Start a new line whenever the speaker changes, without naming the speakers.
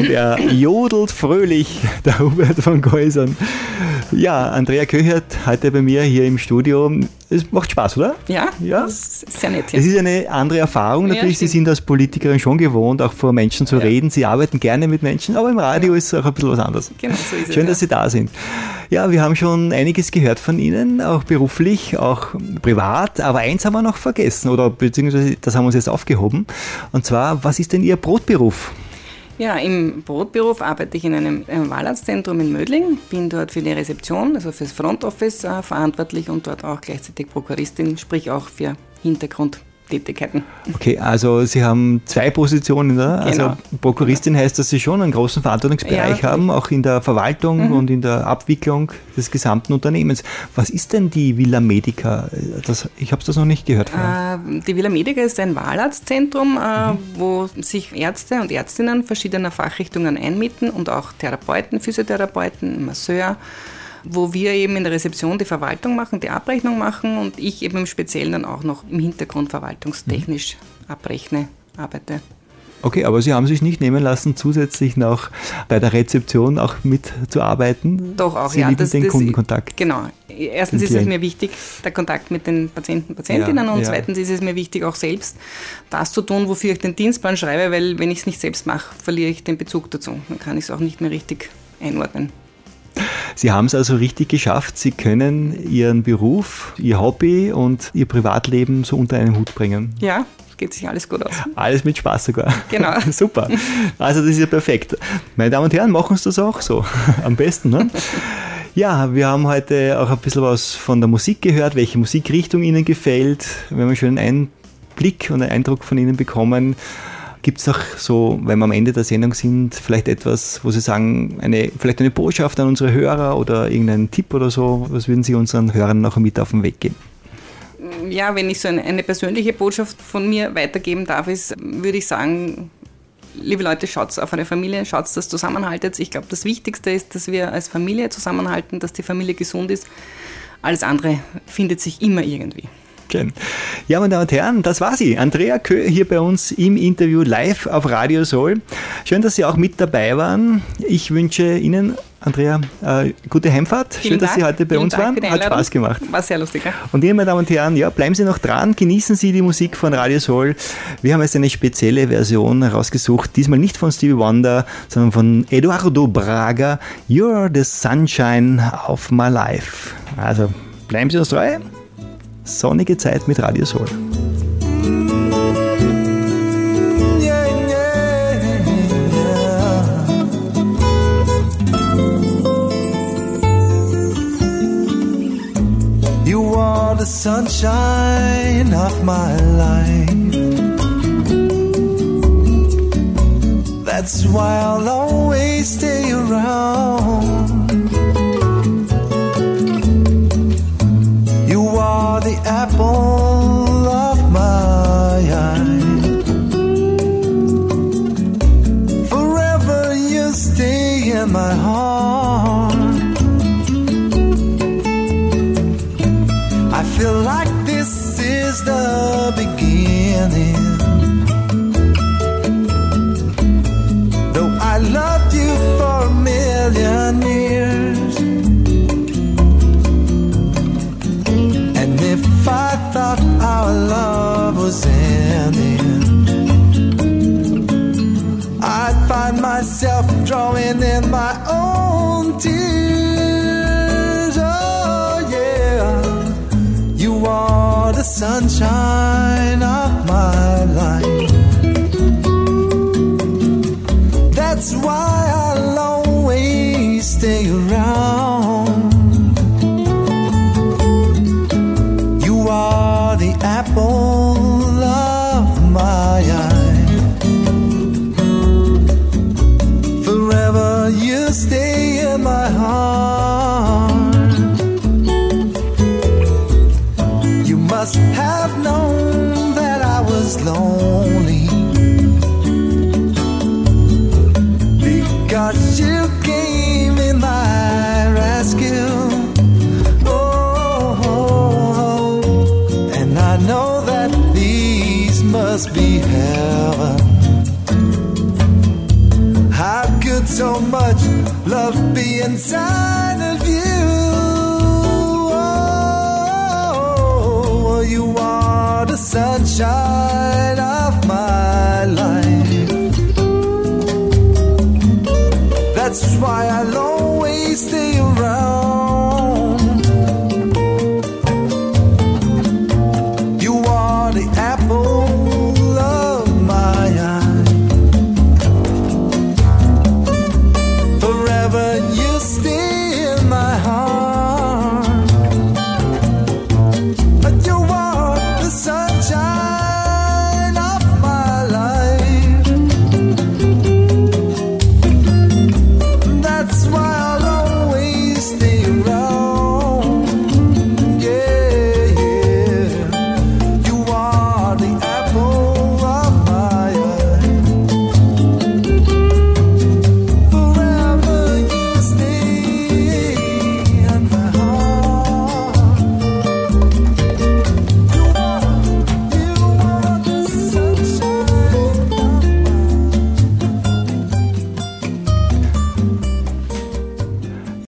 und er jodelt fröhlich, der Hubert von Geusern. Ja, Andrea Köchert heute bei mir hier im Studio. Es macht Spaß, oder?
Ja, das ist sehr nett.
Es ist eine andere Erfahrung natürlich. Sie sind als Politikerin schon gewohnt, auch vor Menschen zu reden. Sie arbeiten gerne mit Menschen, aber im Radio ist es auch ein bisschen was anderes.
Genau, so ist es.
Schön, dass Sie da sind. Ja, wir haben schon einiges gehört von Ihnen, auch beruflich, auch privat, aber eins haben wir noch vergessen, oder beziehungsweise das haben wir uns jetzt aufgehoben. Und zwar, was ist denn Ihr Brotberuf?
Ja, im Brotberuf arbeite ich in einem Wahlarztzentrum in Mödling, bin dort für die Rezeption, also fürs Front Office verantwortlich und dort auch gleichzeitig Prokuristin, sprich auch für Hintergrundtätigkeiten.
Okay, also Sie haben 2 Positionen, oder?
Genau.
Also Prokuristin heißt, dass Sie schon einen großen Verantwortungsbereich haben, auch in der Verwaltung und in der Abwicklung des gesamten Unternehmens. Was ist denn die Villa Medica? Ich habe das noch nicht gehört vorher.
Die Villa Medica ist ein Wahlarztzentrum, wo sich Ärzte und Ärztinnen verschiedener Fachrichtungen einmieten und auch Therapeuten, Physiotherapeuten, Masseur, wo wir eben in der Rezeption die Verwaltung machen, die Abrechnung machen und ich eben im Speziellen dann auch noch im Hintergrund verwaltungstechnisch arbeite.
Okay, aber Sie haben sich nicht nehmen lassen, zusätzlich noch bei der Rezeption auch mitzuarbeiten?
Doch auch,
Sie lieben den Kundenkontakt.
Genau. Erstens ist es mir wichtig, der Kontakt mit den Patienten, Patientinnen und zweitens ist es mir wichtig, auch selbst das zu tun, wofür ich den Dienstplan schreibe, weil wenn ich es nicht selbst mache, verliere ich den Bezug dazu. Dann kann ich es auch nicht mehr richtig einordnen.
Sie haben es also richtig geschafft. Sie können Ihren Beruf, Ihr Hobby und Ihr Privatleben so unter einen Hut bringen.
Ja, geht sich alles gut aus.
Alles mit Spaß sogar.
Genau.
Super. Also das ist ja perfekt. Meine Damen und Herren, machen Sie das auch so. Am besten, ne? Ja, wir haben heute auch ein bisschen was von der Musik gehört, welche Musikrichtung Ihnen gefällt. Wir haben einen schönen Einblick und einen Eindruck von Ihnen bekommen. Gibt es noch so, wenn wir am Ende der Sendung sind, vielleicht etwas, wo Sie sagen, vielleicht eine Botschaft an unsere Hörer oder irgendeinen Tipp oder so? Was würden Sie unseren Hörern noch mit auf den Weg geben?
Ja, wenn ich so eine persönliche Botschaft von mir weitergeben darf, würde ich sagen, liebe Leute, schaut auf eine Familie, schaut, dass zusammenhaltet. Ich glaube, das Wichtigste ist, dass wir als Familie zusammenhalten, dass die Familie gesund ist. Alles andere findet sich immer irgendwie.
Ja, meine Damen und Herren, das war sie. Andrea Kö hier bei uns im Interview live auf Radio Soul. Schön, dass Sie auch mit dabei waren. Ich wünsche Ihnen, Andrea, gute Heimfahrt. Schön, dass Sie heute bei uns waren. Hat Spaß gemacht.
War sehr lustig. Ja?
Und Ihnen, meine Damen und Herren, ja, bleiben Sie noch dran, genießen Sie die Musik von Radio Soul. Wir haben jetzt eine spezielle Version herausgesucht, diesmal nicht von Stevie Wonder, sondern von Eduardo Braga. You're the sunshine of my life. Also, bleiben Sie uns treu. Sonnige Zeit mit Radio Soul.
You are the sunshine of my life. That's why I'll always stay around. You are the apple of my eye. Forever you stay in my heart. I feel like this is the beginning. Though I loved you for a million years. If I thought our love was ending, I'd find myself drawing in my own tears. Oh yeah, you are the sunshine of my life. That's why I'll always stay around. The apple of my eye. Forever you stay in my heart. You must have known that I was lonely, because you came in my rescue. I know that these must be heaven. How could so much love be inside of you. Oh, you are the sunshine of my life. That's why I'll always stay around.